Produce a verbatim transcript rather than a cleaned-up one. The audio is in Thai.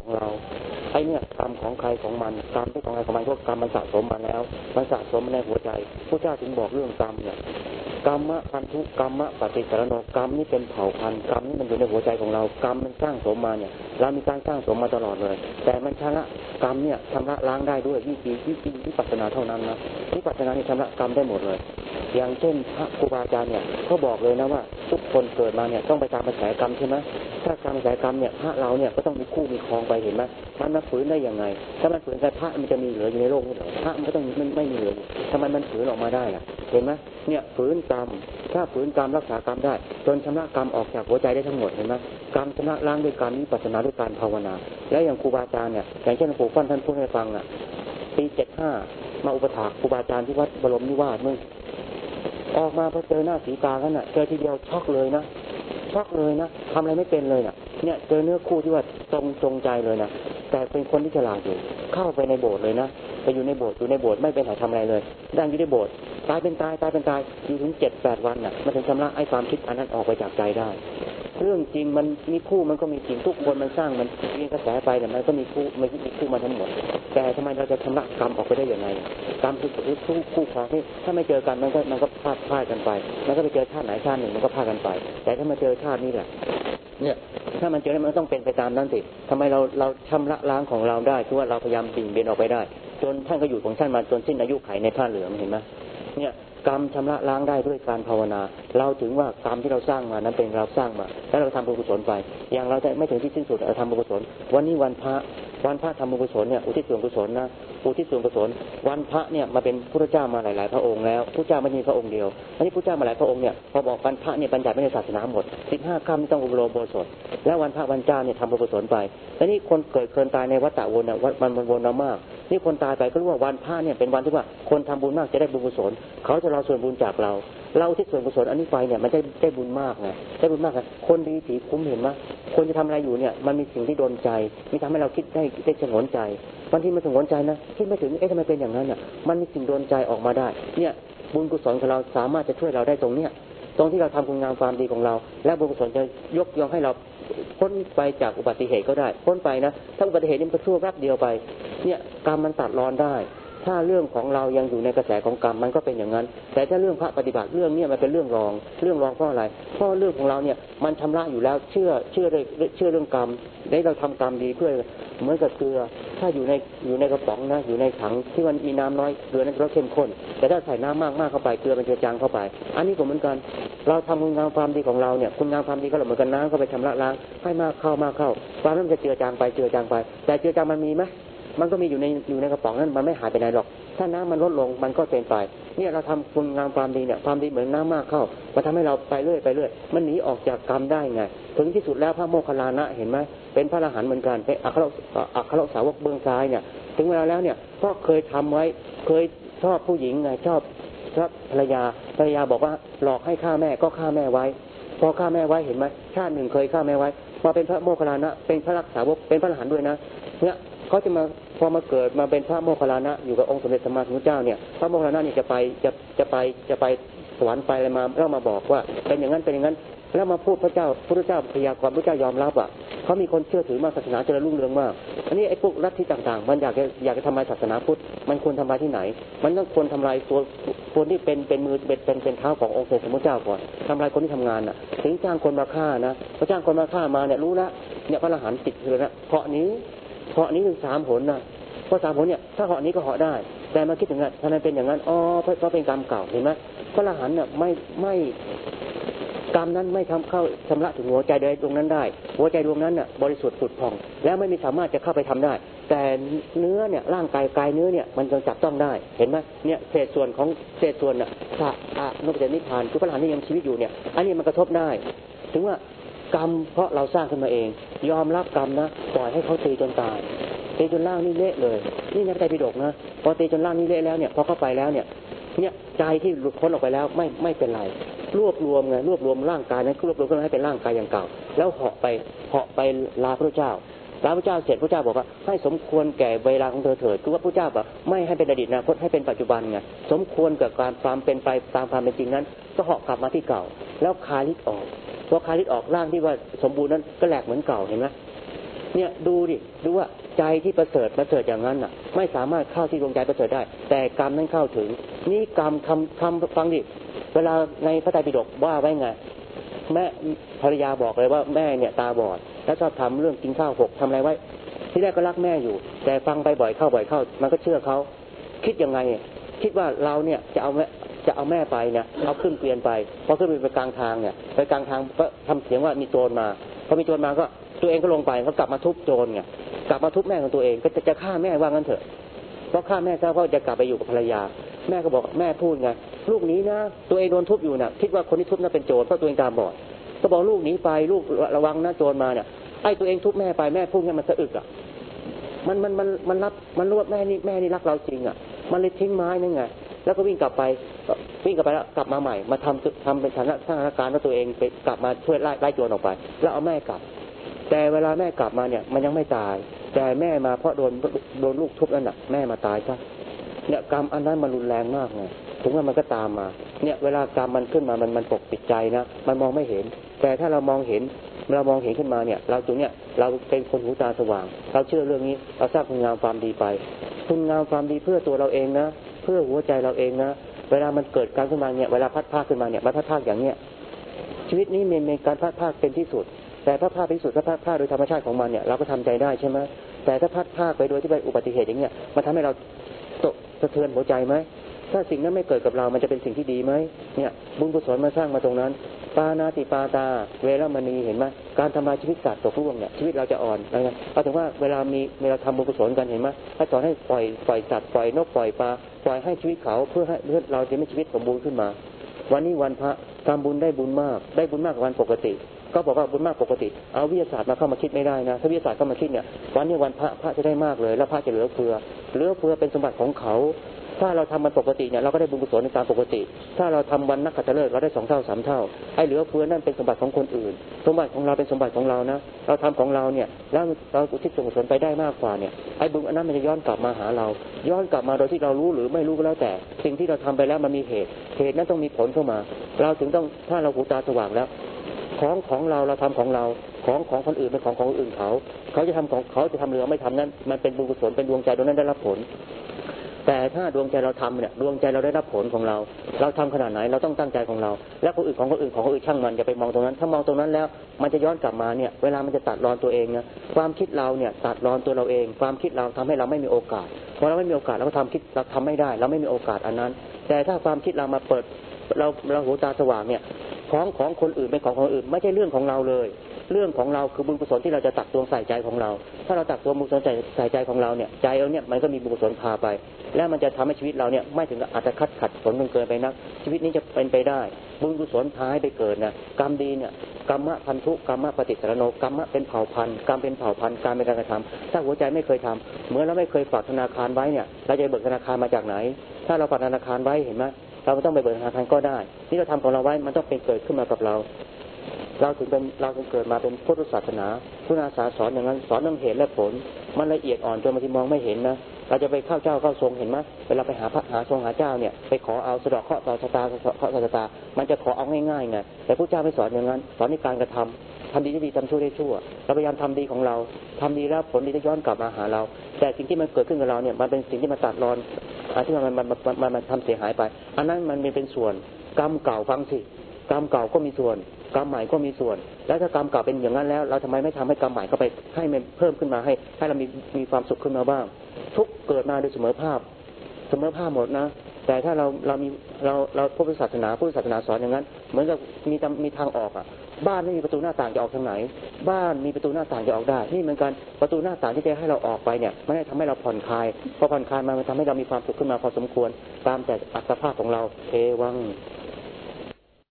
ของเราไอ้เนี่ยกรรมของใครของมันกรรมที่ของใครของมันพวกกรรมมันสะสมมาแล้วมันสะสมในหัวใจพระเจ้าจึงบอกเรื่องกรรมเนี่ยกรรมะพันธุกรรมะปฏิสารโนกรรมนี่เป็นเผ่าพันธุ์กรรมนี่มันอยู่ในหัวใจของเรากรรมมันสร้างสมมาเนี่ยเรามีการสร้างสมมาตลอดเลยแต่มันชำระกรรมเนี่ยชำระล้างได้ด้วยวิธีวิธีวิปัสสนาเท่านั้นนะวิปัสสนานี่ชำระกรรมได้หมดเลยอย่างเช่นพระครูบาอาจารย์เนี่ยเขาบอกเลยนะว่าทุกคนเกิดมาเนี่ยต้องไปตามกระแสกรรมใช่ไหมถ้ากรรมกระแสกรรมเนี่ยพระเราเนี่ยก็ต้องมีคู่มีครองไปเห็นไหมมันมาฝืนได้ยังไงถ้ามันฝืนแต่พระมันจะมีเหลืออยู่ในโลกนี้หรอพระมันก็ต้องไม่ไม่มีเหลือทำไมมันฝืนออกมาได้ล่ะเห็นไหมเนี่ยฝืนกรรมถ้าฝืนกรรมรักษากรรมได้จนชำระกรรมออกจากหัวใจได้ทั้งหมดเห็นไหมกรรมชำระล้างด้วยการวิปัสสนาด้วยการภาวนาแล้วอย่างครูบาอาจารย์เนี่ยอย่างเช่นครูฟั่นท่านพูดให้ฟังอ่ะปีเจ็ดห้ามาอุปถากครูบาอาจารย์ที่วัดบรมนิวาสมึงออกมาพอเจอหน้าสีตาท่านน่ะเจอทีเดียวช็อกเลยนะช็อกเลยนะทำอะไรไม่เป็นเลยน่ะเนี่ยเจอเนื้อคู่ที่ว่าตรงจงใจเลยนะแต่เป็นคนที่ฉลาดอยู่เข้าไปในโบสถ์เลยนะไปอยู่ในโบสถ์อยู่ในโบสถ์ไม่ไปไหนทำอะไรเลยดังอยู่ในโบสถ์ตายเป็นตายตายเป็นตายอยู่ถึงเจ็ดแปดวันน่ะมันถึงชำระไอ้ความคิดอันนั้นออกไปจากใจได้เรื่องจริงมันมีคู่มันก็มีจริงทุกคนมันสร้างมันมีกระแสไปแต่มันก็มีคู่มันมีคู่มาทั้งหมดแต่ทำไมเราจะชำระกรรมออกไปได้ยังไงกรรมคือคู่คู่ครองที่ถ้าไม่เจอกันมันก็มันก็พลาดพลาดกันไปมันก็ไปเจอชาติไหนชาติหนึ่งมันก็พลาดกันไปแต่ถ้ามาเจอชาตินี้แหละเนี่ยถ้ามันเจอมันต้องเป็นไปตามนั้นสิทำไมเราเราชำระล้างของเราได้คือว่าเราพยายามบิ่งเบนออกไปได้จนท่านก็อยู่ของท่านมาจนสิ้นอายุไขในผ้าเหลืองเห็นไหมเนี่ยกรรมชำระล้างได้ด้วยการภาวนาเราถึงว่ากรรมที่เราสร้างมานั้นเป็นเราสร้างมาแล้วเราทำบุญกุศลไปอย่างเราจะไม่ถึงที่สิ้นสุดเราทำบุญกุศลวันนี้วันพระวันพระทำบุญกุศลเนี่ยอุทิศส่วนกุศลนะอุทิศส่วนกุศลวันพระเนี่ยมาเป็นพระเจ้ามาหลายๆพระองค์แล้วพระเจ้าไม่มีพระองค์เดียวอันนี้พระเจ้ามาหลายพระองค์เนี่ยพอบอกวันพระเนี่ยบัญญัติไว้ในศาสนาหมดสิบห้าค่ำต้องอุโบสถแล้ววันพระวันเจ้าเนี่ยทำบุญกุศลไปแล้วนี่คนเกิดเกินตายในวัฏฏะวนน่ะมันมันวนมากนี่คนตายไปก็รู้ว่าวันพระเนี่ยเป็นวันที่ว่าคนทำบุญมากจะได้บุญกุศลเขาจะรอส่วนบุญจากเราเราที่ส่วนกุศลอันนี้ไปเนี่ยมันได้ได้บุญมากไงได้บุญมากไงคนดีผีคุ้มเห็นไหมคนจะทำอะไรอยู่เนี่ยมันมีสิ่งที่โดนใจมีทำให้เราคิดได้ได้สงวนใจบางทีมันสงวนใจนะคิดไม่ถึงเอ๊ะทำไมเป็นอย่างนั้นเนี่ยมันมีสิ่งโดนใจออกมาได้เนี่ยบุญกุศลของเราสามารถจะช่วยเราได้ตรงเนี้ยตรงที่เราทำคุณงามความดีของเราและบุญกุศลจะยกย่องให้เราพ้นไปจากอุบัติเหตุก็ได้พ้นไปนะถ้าอุบัติเหตุนี่มันก็ชั่วแป๊บเดียวไปเนี่ยกรรมมันตัดรอนได้ถ้าเรื่องของเรายังอยู่ในกระแสของกรรมมันก็เป็นอย่างนั้นแต่ถ้าเรื่องพระปฏิบัติเรื่องนี้มันเป็นเรื่องรองเรื่องรองเพราะอะไรเพราะเรื่องของเราเนี่ยมันชำระอยู่แล้วเชื่อเชื่อเชื่อเรื่องกรรมได้เราทำกรรมดีเพื่อเหมือนกับเกลือถ้าอยู่ในอยู่ในกระป๋องนะอยู่ในถังที่มันมีน้ำน้อยเกลือนั้นก็เข้มข้นแต่ถ้าใส่น้ำมากมากเข้าไปเกลือมันจะจางเข้าไปอันนี้ก็เหมือนกันเราทำคุณงามความดีของเราเนี่ยคุณงามความดีก็เหมือนกันน้ำเข้าไปชำระล้างให้มากเข้ามากเข้าความนั้นจะเจือจางไปเจือจางไปแต่เจือจางมันมีไหมมันก็มีอยู่ในอยู่ในกระป๋องนั้นมันไม่หายไปไหนหรอกถ้าน้ำมันลดลงมันก็เป็นไปเนี่ยเราทำคุณงามความดีเนี่ยความดีเหมือนน้ำมากเข้ามันทำให้เราไปเรื่อยไปเรื่อยมันหนีออกจากกรรมได้ไงถึงที่สุดแล้วพระโมคคัลลานะเห็นไหมเป็นพระอรหันต์เหมือนกันเป็นอัครอัครสาวกเบื้องซ้ายเนี่ยถึงเวลาแล้วเนี่ยก็เคยทำไว้เคยชอบผู้หญิงไงชอบชอบภรรยาภรรยาบอกว่าหลอกให้ฆ่าแม่ก็ฆ่าแม่ไว้พอฆ่าแม่ไว้เห็นไหมชาติหนึ่งเคยฆ่าแม่ไว้พอเป็นพระโมคคัลลานะเป็นพระรักษาวกเป็นพระอรหันต์ด้วยนะเนี่ยเขาจะมาพอมาเกิดมาเป็นพระโมคคัลลานะอยู่กับองค์สมเด็จสัมมาสัมพุทธเจ้าเนี่ยพระโมคคัลลานะนี่จะไปจะจะไปจะไปสวรรค์ไปอะไรมาแล้วมาบอกว่าเป็นอย่างนั้นเป็นอย่างนั้นแล้วมาพูดพระเจ้าพระเจ้าพยากรณ์พระเจ้ายอมรับอ่ะเขามีคนเชื่อถือมากศาสนาเจริญรุ่งเรืองมากอันนี้ไอ้พวกลัทธิต่างๆมันอยากจะอยากจะทำลายศาสนาพุทธมันควรทำลายที่ไหนมันต้องควรทำลายตัวคนที่เป็นเป็นมือเป็นเป็นเป็นเท้าขององค์สมเด็จสัมมาสัมพุทธเจ้าก่อนทำลายคนที่ทำงานน่ะถึงจ้างคนมาฆ่านะพระจ้างคนมาฆ่ามาเนี่ยรู้แล้วเนี่ยพระอรหันต์ติดเลยนะเพราะนี้เพราะนี้ถึงสามผลนะเพราะสามผลเนี่ยถ้าเหาะนี้ก็เหาะได้แต่มาคิดถึงอ่ะทำไมเป็นอย่างนั้นอ๋อเพราะเพราะเป็นกรรมเก่าเห็นไหมพระอรหันต์เนี่ยไม่ไม่กรรมนั้นไม่ทำเข้าชำระถึงหัวใจใดตรงนั้นได้หัวใจดวงนั้นน่ะบริสุทธิ์ผุดผ่องแล้วไม่มีสามารถจะเข้าไปทำได้แต่เนื้อเนี่ยร่างกายกายเนื้อเนี่ยมันจะจับต้องได้เห็นไหมเนี่ยเศษส่วนของเศษส่วนน่ะพระอะนุปเจนิพพานคือพระอรหันต์ที่ยังชีวิตอยู่เนี่ยอันนี้มันกระทบได้ถึงว่ากรรมเพราะเราสร้างขึ้นมาเองยอมรับกรรมนะปล่อยให้เขาตีจนตายตีจนร่างนี่เละเลยนี่นักใจพิดกนะพอตีจนร่างนี่เละแล้วเนี่ยพอเข้าไปแล้วเนี่ยเนี่ยใจที่หลุดพ้นออกไปแล้วไม่ไม่เป็นไรรวบรวมไงรวบรวมร่างกายนั้นรวบรวมขึ้นให้เป็นร่างกายอย่างเก่าแล้วเหาะไปเหาะไปลาพระเจ้าลาพระเจ้าเสร็จพระเจ้าบอกว่าให้สมควรแก่เวลาของเธอเถิดคือว่าพระเจ้าบอกไม่ให้เป็นอดีตอนาคตให้เป็นปัจจุบันไงสมควรกับการความเป็นไปตามความเป็นจริงนั้นก็เหาะกลับมาที่เก่าแล้วคาลิดออกพอคาลิดออกร่างที่ว่าสมบูรณ์นั้นก็แหลกเหมือนเก่าเห็นไหมเนี่ยดูดิดูว่าใจที่ประเสริฐประเสริฐอย่างนั้นน่ะไม่สามารถเข้าที่ดวงใจประเสริฐได้แต่กรรมนั้นเข้าถึงนี่กรรมทำทำฟังดิเวลาในพระไตรปิฎกว่าไว้ไงแม่ภรรยาบอกเลยว่าแม่เนี่ยตาบอดแล้วชอบทำเรื่องกินข้าวหกทำอะไรไว้ที่แรกก็รักแม่อยู่แต่ฟังไปบ่อยเข้าบ่อยเข้ามันก็เชื่อเขาคิดยังไงคิดว่าเราเนี่ยจะเอาแม่จะเอาแม่ไปเนี่ยเอาขึ้นเกวียนไปพอขึ้นไปกลางทางเนี่ยไปกลางทางก็ทำเสียงว่ามีโจรมาพอมีโจรมาก็ตัวเองก็ลงไปเขากลับมาทุบโจรไงกลับมาทุบแม่ของตัวเองก็จะจะฆ่าแม่ว่างั้นเถอะเพราะฆ่าแม่เจ้าก็จะกลับไปอยู่กับภรรยาแม่ก็บอกแม่พูดไงลูกนี้นะตัวเองโดนทุบอยู่น่ะคิดว่าคนที่ทุบน่ะเป็นโจรเพราะตัวเองตาบอดก็บอกลูกหนีไปลูกระวังนะโจรมาเนี่ยไอ้ตัวเองทุบแม่ไปแม่พูดเนี่ยมันสะอึกอ่ะมันมันมันมันรับมันรู้ว่าแม่นี่แม่นี่รักเราจริงอ่ะมันเลยทิ้งไม้นั่นไงแล้วก็วิ่งกลับไปวิ่งกลับไปแล้วกลับมาใหม่มาทำทำเป็นสถานการณ์ว่าตัวเองไปกลับมาช่วยไล่ไล่โจรออกไปแล้วเอาแม่กลับแต่เวลาแม่กลับมาเนี่ยมันยังไม่ตายแต่แม่มาเพราะโดนโดนลูกทุบนั่นน่ะแม่มาตายซะเนี่ยกรรมอันนั้นมันรุนแรงมากไงถึงว่ามันก็ตามมาเนี่ยเวลากรรมมันขึ้นมามันมันปกปิดใจนะมันมองไม่เห็นแต่ถ้าเรามองเห็นเรามองเห็นขึ้นมาเนี่ยเราตรงเนี้ยเราเป็นคนหูตาสว่างเราเชื่อเรื่องนี้เราสร้างคุณงามความดีไปคุณงามความดีเพื่อตัวเราเองนะเพื่อหัวใจเราเองนะเวลามันเกิดการขึ้นมาเนี่ยเวลาพัดพาขึ้นมาเนี่ยมันพัดพาอย่างเนี้ยชีวิตนี้มีการพัดพาเป็นที่สุดแต่ถ้าพลาดที่สุดถ้าพลาดพลาดโดยธรรมชาติของมันเนี่ยเราก็ทำใจได้ใช่ไหมแต่ถ้าพลาดพลาดไปโดยที่เป็นอุบัติเหตุอย่างเงี้ยมันทำให้เราตกสะเทือนหัวใจไหมถ้าสิ่งนั้นไม่เกิดกับเรามันจะเป็นสิ่งที่ดีไหมเนี่ยบุญกุศลมาสร้างมาตรงนั้นปานาติปาตาเวรมณีเห็นไหมการทำลายชีวิตสัตว์ตกล่วงเนี่ยชีวิตเราจะอ่อนอะไรเงี้ยเอาถึงว่าเวลามีเวลาทำบุญกุศลกันเห็นไหมถ้าสอนให้ปล่อยปล่อยสัตว์ปล่อยนกปล่อยปลาปล่อยให้ชีวิตเขาเพื่อให้เพื่อเราจะมีชีวิตสมบูรณ์ขึ้นมาวันนี้วันพระทำบุญได้บุญมากได้บุญมากกว่าวันปกติก็บอกว่าบุญมากปกติเอาวิทยาศาสตร์มาเข้ามาคิดไม่ได้นะถ้าวิทยาศาสตร์เข้ามาคิดเนี่ยวันนี้วันพระพระจะได้มากเลยแล้วพระจะเหลือเฟือเหลือเฟือเป็นสมบัติของเขาถ้าเราทำมันปกติเนี่ยเราก็ได้บุญกุศลในตามปกติถ้าเราทำวันนักขัตฤกษ์เราได้สองเท่าสามเท่าไอ้เหลือเฟือนั่นเป็นสมบัติของคนอื่นสมบัติของเราเป็นสมบัติของเรานะเราทำของเราเนี่ยแล้วเราอุทิศส่วนกุศลไปได้มากกว่าเนี่ยไอ้บุญอันนั้นมันจะย้อนกลับมาหาเราย้อนกลับมาโดยที่เรารู้หรือไม่รู้ก็แล้วแต่สิ่งที่เราทำไปแล้วมันมีเหตุเหตุนั้นต้องมีผลเข้ามาเราถึงต้องถ้าเราหูตาสว่างแล้วของของเราเราทำของเราของของคนอื่นเป็นของของคนอื่นเขาเขาจะทำของเขาจะทำหรือไม่ทำนั้นมันเป็นบุญกุศลเป็นดวงใจดวงนั้นได้รับผลแต่ถ้าดวงใจเราทำเนี่ยดวงใจเราได้รับผลของเราเราทำขนาดไหนเราต้องตั้งใจของเราและคนอื่นของคนอื่นของคนอื่นช่างมันอย่าไปมองตรงนั้นถ้ามองตรงนั้นแล้วมันจะย้อนกลับมาเนี่ยเวลามันจะตัดรอนตัวเองนะความคิดเราเนี่ยตัดรอนตัวเราเองความคิดเราทำให้เราไม่มีโอกาสพอเราไม่มีโอกาสเราก็ทำคิดเราทำไม่ได้เราไม่มีโอกาสอันนั้นแต่ถ้าความคิดเรามาเปิดเราเราหูตาสว่างเนี่ยของของคนอื่นเป็นของคนอื่นไม่ใช่เรื่องของเราเลยเรื่องของเราคือบุญกุศลที่เราจะตักตวงใส่ใจของเราถ้าเราตักตวงบุญกุศลใส่ใจของเราเนี่ยใจเราเนี่ยมันก็มีบุญกุศลพาไปแล้วมันจะทำให้ชีวิตเราเนี่ยไม่ถึงอาจจะคัดขัดผลเกินไปนักชีวิตนี้จะเป็นไปได้บุญกุศลพาให้ไปเกิดนะกรรมดีเนี่ยกรรมะพันธุกรรมะปฏิสารโนกรรมะเป็นเผ่าพันธุ์กรรมเป็นเผ่าพันธุ์การเป็นการกระทำถ้าหัวใจไม่เคยทำเหมือนเราไม่เคยฝากธนาคารไว้เนี่ยเราจะเบิกธนาคารมาจากไหนถ้าเราฝากธนาคารไว้เห็นไหมเราไม่ต้องไปเบิกธนาคารก็ได้นี่เราทำของเราไว้มันต้องเป็นเกิดขึ้นมากับเราเราถึงเป็นเราถึงเกิดมาเป็นพุทธศาสนาพุทธศาสนาสอนอย่างนั้นสอนเรื่องเหตุและผลมันละเอียดอ่อนจนบางทีมองไม่เห็นนะเราจะไปเข้าเจ้าเข้าทรงเห็นไหมเวลาไปหาพระหาทรงหาเจ้าเนี่ยไปขอเอาสะดอกเคราะห์ต่อชะตาเคราะห์ต่อชะตามันจะขอเอาง่ายๆไงแต่พระเจ้าไม่สอนอย่างนั้นสอนในการกระทำทำดีได้ดีทำชั่วได้ชั่วเราพยายามทำดีของเราทำดีแล้วผลดีจะย้อนกลับมาหาเราแต่สิ่งที่มันเกิดขึ้นกับเราเนี่ยมันเป็นสิ่งที่มันตัดรอนที่มันมันมันมันมันทำเสียหายไปอันนั้นมันเป็นส่วนกรรมเก่าฟังสิกรรมเก่าก็มีส่วนกรรมใหม่ก็มีส่วนแล้วถ้ากรรมเก่าเป็นอย่างนั้นแล้วเราทำไมไม่ทำให้กรรมใหม่เข้าไปให้มันเพิ่มขึ้นมาให้ให้เรามีมีความสุขขึ้นมาบ้างทุกเกิดมาโดยเสมอภาพเสมอภาพหมดนะแต่ถ้าเราเรามีเราเราพุทธศาสนาพุทธศาสนาสอนอย่างนั้นเหมือนกับมีมีทางออกอ่ะบ้านไม่มีประตูหน้าต่างจะออกทางไหนบ้านมีประตูหน้าต่างจะออกได้นี่เหมือนกันประตูหน้าต่างที่จะให้เราออกไปเนี่ยไม่ได้ทำให้เราผ่อนคลายพอผ่อนคลายมามันทำให้เรามีความสุขขึ้นมาพอสมควรตามแต่อัตภาพของเราเทวัง